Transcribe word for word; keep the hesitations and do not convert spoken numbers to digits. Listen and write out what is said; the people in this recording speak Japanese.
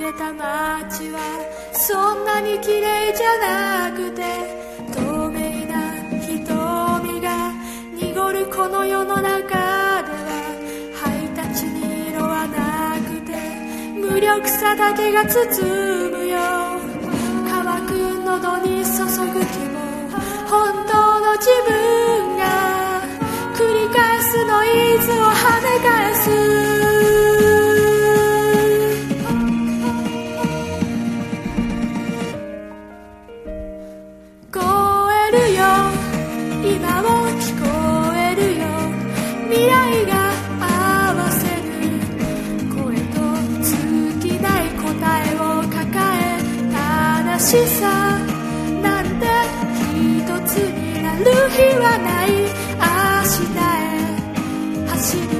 けた街はそんなに綺麗じゃなくて、透明な瞳が濁るこの世の中ではハイタッチに色はなくて、無力さだけが包むよ。乾く喉に注ぐ希望、本当の自分が繰り返すノイズを跳ね返す。今を聞こえるよ、未来が合わせる声と尽きない答えを抱え、正しさなんて一つになる日はない。明日へ走る